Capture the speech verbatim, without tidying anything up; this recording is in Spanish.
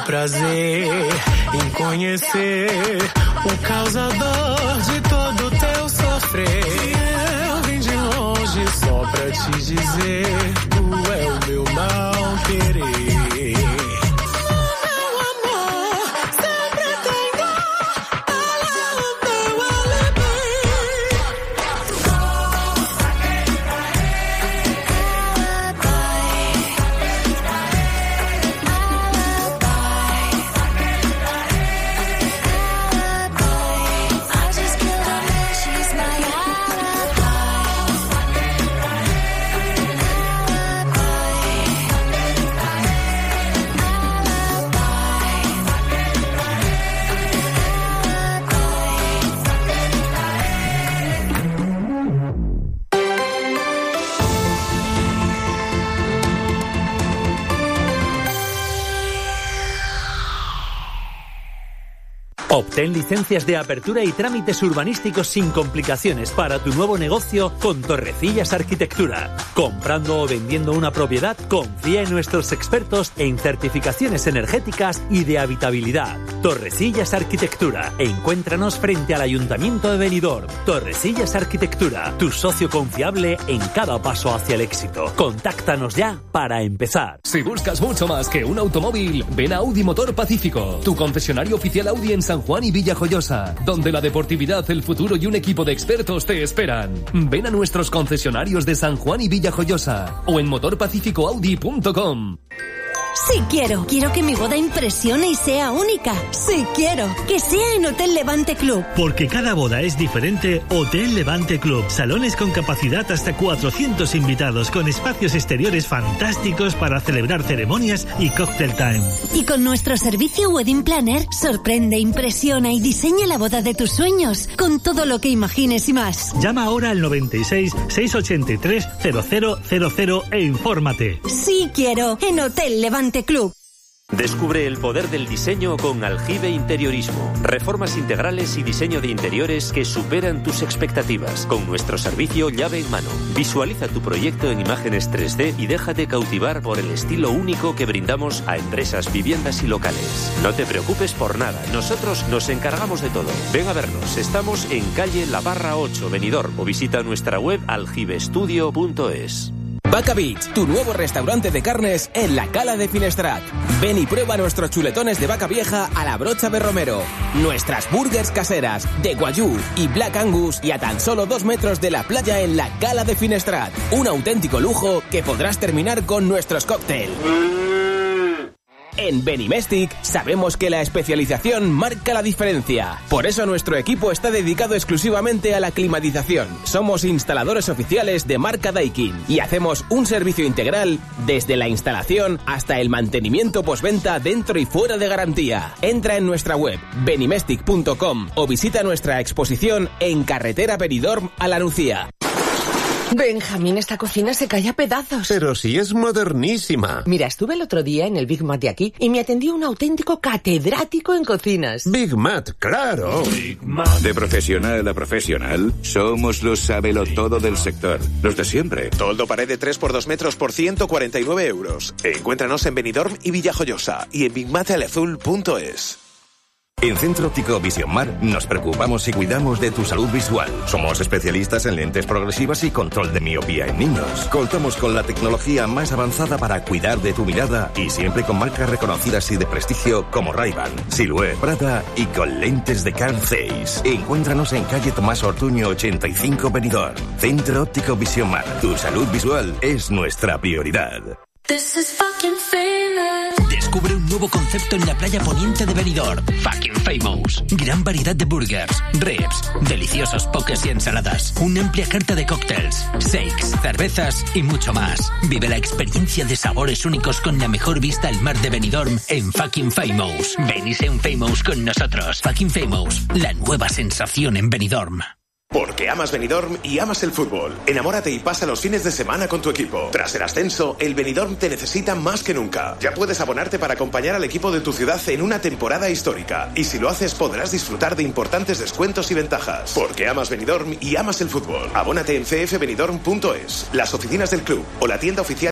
prazer em conhecer o causador de todo teu sofrer. Eu vim de longe só pra te dizer, tu é o meu mal querer. Obtén licencias de apertura y trámites urbanísticos sin complicaciones para tu nuevo negocio con Torrecillas Arquitectura. Comprando o vendiendo una propiedad, confía en nuestros expertos en certificaciones energéticas y de habitabilidad. Torrecillas Arquitectura. Encuéntranos frente al Ayuntamiento de Benidorm. Torrecillas Arquitectura, tu socio confiable en cada paso hacia el éxito. Contáctanos ya para empezar. Si buscas mucho más que un automóvil, ven a Audi Motor Pacífico, tu concesionario oficial Audi en San Juan y Villajoyosa, donde la deportividad, el futuro y un equipo de expertos te esperan. Ven a nuestros concesionarios de San Juan y Villajoyosa o en motor pacífico audi punto com. Sí quiero. Quiero que mi boda impresione y sea única. Sí quiero. Que sea en Hotel Levante Club. Porque cada boda es diferente, Hotel Levante Club. Salones con capacidad hasta cuatrocientos invitados, con espacios exteriores fantásticos para celebrar ceremonias y cocktail time. Y con nuestro servicio Wedding Planner, sorprende, impresiona y diseña la boda de tus sueños, con todo lo que imagines y más. Llama ahora al noventa y seis, seiscientos ochenta y tres, cero cero cero cero e infórmate. Sí quiero. En Hotel Levante Club. Descubre el poder del diseño con Aljibe Interiorismo. Reformas integrales y diseño de interiores que superan tus expectativas. Con nuestro servicio llave en mano. Visualiza tu proyecto en imágenes tres D y déjate cautivar por el estilo único que brindamos a empresas, viviendas y locales. No te preocupes por nada. Nosotros nos encargamos de todo. Ven a vernos. Estamos en calle La Barra ocho, Benidorm, o visita nuestra web aljibestudio punto es. Vaca Beach, tu nuevo restaurante de carnes en la Cala de Finestrat. Ven y prueba nuestros chuletones de vaca vieja a la brocha de Romero, nuestras burgers caseras de Guayú y Black Angus y a tan solo dos metros de la playa en la Cala de Finestrat. Un auténtico lujo que podrás terminar con nuestros cócteles. En Benimestic sabemos que la especialización marca la diferencia. Por eso nuestro equipo está dedicado exclusivamente a la climatización. Somos instaladores oficiales de marca Daikin y hacemos un servicio integral desde la instalación hasta el mantenimiento postventa dentro y fuera de garantía. Entra en nuestra web benimestic punto com o visita nuestra exposición en carretera Benidorm a La Nucía. Benjamín, esta cocina se cae a pedazos. Pero si es modernísima. Mira, estuve el otro día en el Big Mat de aquí y me atendió un auténtico catedrático en cocinas. Big Mat, claro. Big Mat. De profesional a profesional, somos los sabelotodo del sector. Los de siempre. Toldo pared de tres por dos metros por ciento cuarenta y nueve euros. Encuéntranos en Benidorm y Villajoyosa y en big mat azul punto es. En Centro Óptico Vision Mar nos preocupamos y cuidamos de tu salud visual. Somos especialistas en lentes progresivas y control de miopía en niños. Contamos con la tecnología más avanzada para cuidar de tu mirada y siempre con marcas reconocidas y de prestigio como Ray-Ban, Silhouette, Prada y con lentes de Carl Zeiss. Encuéntranos en calle Tomás Ortuño ochenta y cinco Benidorm. Centro Óptico Vision Mar. Tu salud visual es nuestra prioridad. This is fucking famous. Descubre un nuevo concepto en la playa poniente de Benidorm. Fucking Famous. Gran variedad de burgers, ribs, deliciosos pokés y ensaladas. Una amplia carta de cócteles, shakes, cervezas y mucho más. Vive la experiencia de sabores únicos con la mejor vista al mar de Benidorm en Fucking Famous. Ven y sé un Famous con nosotros. Fucking Famous. La nueva sensación en Benidorm. Porque amas Benidorm y amas el fútbol. Enamórate y pasa los fines de semana con tu equipo. Tras el ascenso, el Benidorm te necesita más que nunca. Ya puedes abonarte para acompañar al equipo de tu ciudad en una temporada histórica. Y si lo haces, podrás disfrutar de importantes descuentos y ventajas. Porque amas Benidorm y amas el fútbol. Abónate en c f benidorm punto es, las oficinas del club o la tienda oficial